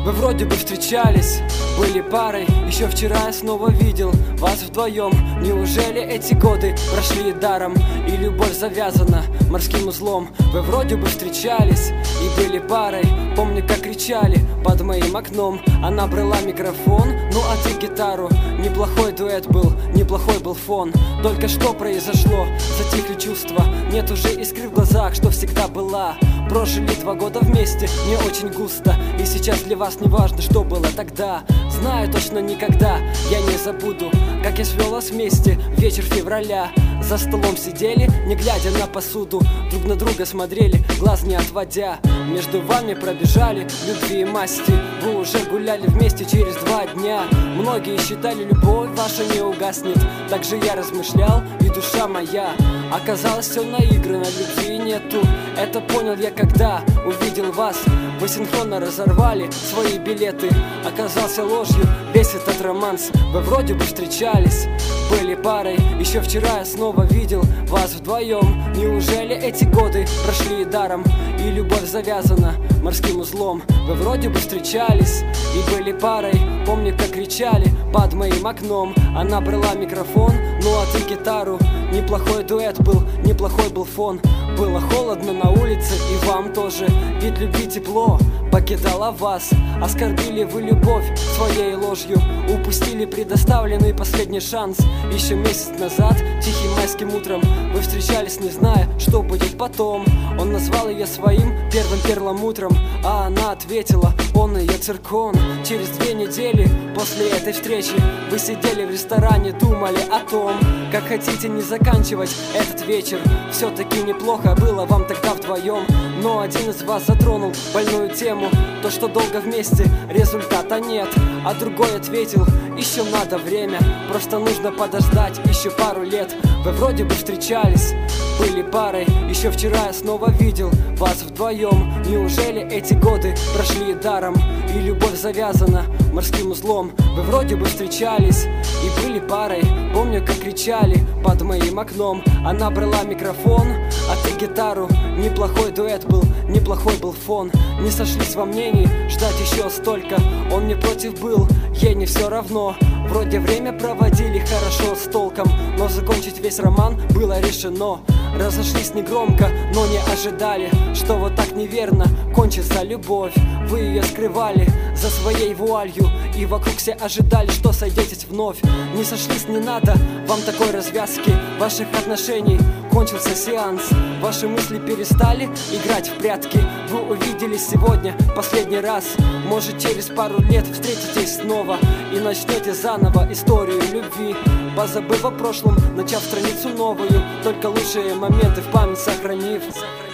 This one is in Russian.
Вы вроде бы встречались, были парой. Еще вчера я снова видел вас вдвоем. Неужели эти годы прошли даром, и любовь завязана морским узлом? Вы вроде бы встречались и были парой. Помню, как кричали под моим окном. Она брала микрофон, ну а ты гитару. Неплохой дуэт был, неплохой был фон. Только что произошло, затихли чувства. Нет уже искры в глазах, что всегда была. Прожили 2 года вместе, не очень густо. И сейчас для вас не важно, что было тогда. Знаю точно никогда я не забуду, как я свел вас вместе вечер февраля. За столом сидели, не глядя на посуду, друг на друга смотрели, глаз не отводя. Между вами пробежали любви и масти. Вы уже гуляли вместе через 2 дня. Многие считали, любовь ваша не угаснет. Так же я размышлял, и душа моя. Оказалось, все наиграно, любви нету. Это понял я, когда увидел вас. Вы синхронно разорвали свои билеты. Оказался ложью весь этот романс. Вы вроде бы встречались, были парой. Еще вчера я снова видел вас вдвоем. Неужели эти годы прошли даром, и любовь завязана морским узлом? Вы вроде бы встречались и были парой. Помню, как кричали под моим окном. Она брала микрофон, ну а ты гитару. Неплохой дуэт был, неплохой был фон. Было холодно на улице, и вам тоже. Ведь любви тепло покидало вас. Оскорбили вы любовь своей ложью. Упустили предоставленный последний шанс. Еще месяц назад, тихим майским утром, вы встречались, не зная, что будет потом. Он назвал ее своим первым перламутром, а она ответила, он ее циркон. Через 2 недели после этой встречи вы сидели в ресторане, думали о том, как хотите не заканчивать этот вечер. Все-таки неплохо было вам тогда вдвоем. Но один из вас затронул больную тему, то, что долго вместе, результата нет. А другой ответил, еще надо время, просто нужно подождать еще пару лет. Вы вроде бы встречались, были парой. Еще вчера я снова видел вас вдвоем. Неужели эти годы прошли даром, и любовь завязана морским узлом? Вы вроде бы встречались и были парой. Помню, как кричали под моим окном. Она брала микрофон, а ты гитару. Неплохой дуэт был, неплохой был фон. Не сошлись во мнении, ждать еще столько. Он не против был, ей не все равно. Вроде время проводили хорошо с толком, но закончить весь роман было решено. Разошлись негромко, но не ожидали, что вот так неверно кончится любовь. Вы ее скрывали за своей вуалью, и вокруг все ожидали, что сойдетесь вновь. Не сошлись, не надо вам такой развязки ваших отношений. Кончился сеанс, ваши мысли перестали играть в прятки. Вы увиделись сегодня последний раз. Может, через пару лет встретитесь снова и начнете заново историю любви, позабыв о прошлом, начав страницу новую, только лучшие моменты в память сохранив.